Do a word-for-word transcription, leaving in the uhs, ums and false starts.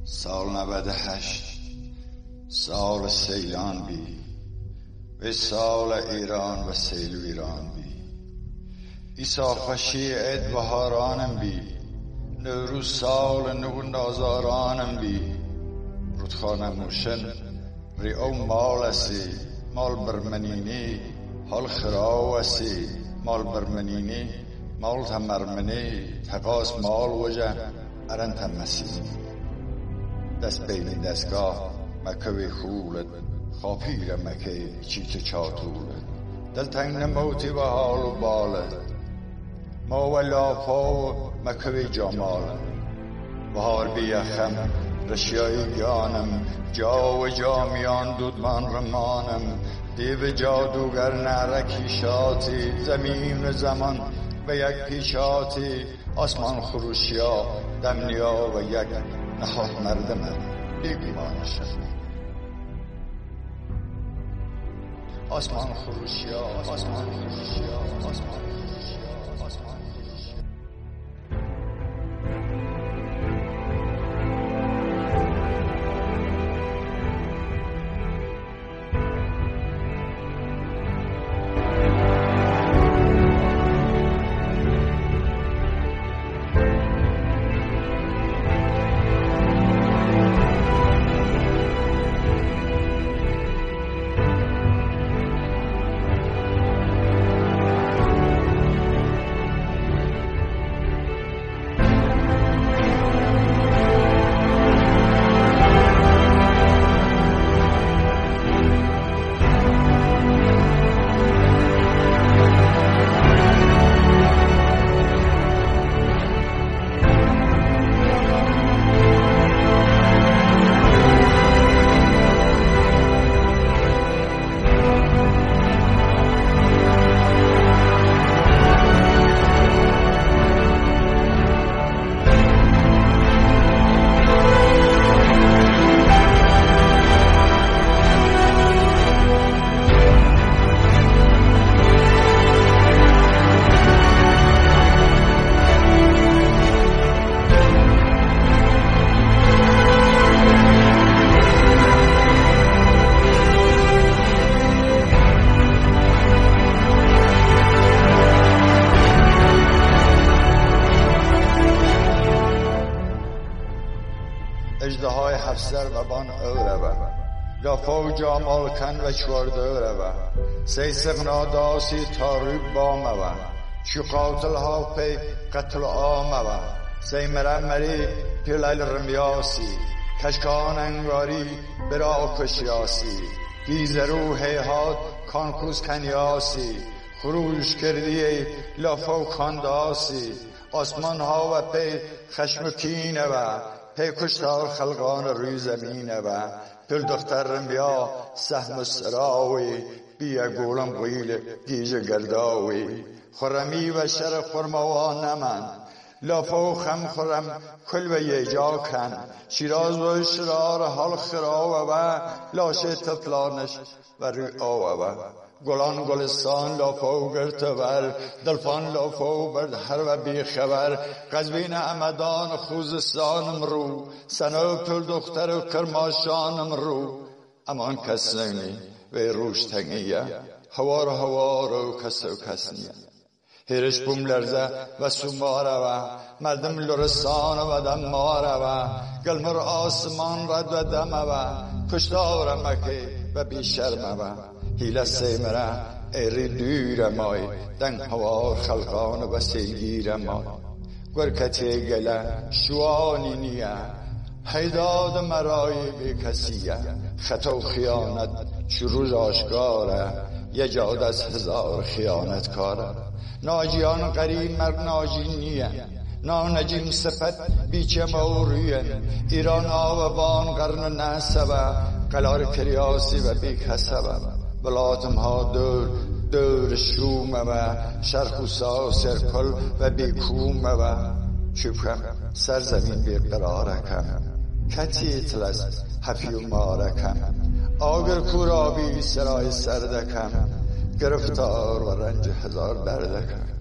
سال نود و هشت سال سیلان بی و سال ایران و سیل ویران بی ایسا خوشی عید بهارانم بی نوروز سال نو نازارانم بی رودخانه موشن ری او مال اسی مال برمنینی حال خراو اسی مال برمنینی مال تمرمنی تقاس مال وجه ارن تمسی دست بین دستگاه مکوی خولد خاپیر مکی چیت چاتولد دل تنگ نموتی و حال و بالد ما و لاپا و مکوی جامالد بهار بیخم رشیای گیانم جا و جامیان دودمان رمانم دیو جادوگر نرکی شاتی زمین و زمان و یک پیشاتی آسمان خروشیا دمنیا و یک نهاد مردم بیگمان شد آسمان خروشیا آسمان خروشیا آسمان خروشیا آسمان خروشیا اجدهای هفسر و بان او روا لاپا و جامال کن و چورده روا سی سغنا داسی تاریب بام و شو قاتل ها پی قتل آم و سی مرمری پیلیل رمیاسی کشکان انگاری برا کشیاسی دیزرو هیهات کانکوز کنیاسی خروش کردی لاپا و کانداسی آسمان ها و پی خشم کینه و پی کشتار خلقان روی زمینه و پل دخترم بیا سهم سراوی بیا گولم غیل گیج گرداوی خرمی و شر خرموان نمن لاپا و خم خرم کل و یه جا کن شیراز و شرار حال خراو و لاشه تفلانش و روی آو و گلان گلستان لاپا و گرتور دلفان لاپا و برد هر و بی خبر قزوین امدان خوزستانم رو سنو پل دختر و کرماشانم رو امان کس نگنی و روش تنگیه هوار هوار و کس و کس نیه هیرش بوم لرزه و سوماره و مردم لرستان و دم ماره و گلمر آسمان رد و دمه و کشتار مکی و بی شرمه و هیله سیمره ایری دور مای دنگ هوار خلقان و سیگیر مای گرکتی گله شوانی نیه حیداد مرای بی کسیه خطا و خیانت چروز آشکاره یه جاد از هزار خیانت کاره ناجیان قریب مر ناجی نیه نانجیم سپت بیچه موریه ایران آوان قرن نسبه قلار کریاسی و بی کسبه بلاتم ها دور دور شومه و شرخ و سا سرکل و بی کومه و چوبکم سرزمین بی قرارکم کتی تلس حفی و مارکم آگر کورابی سرای سردکم گرفتار و رنج هزار دردکم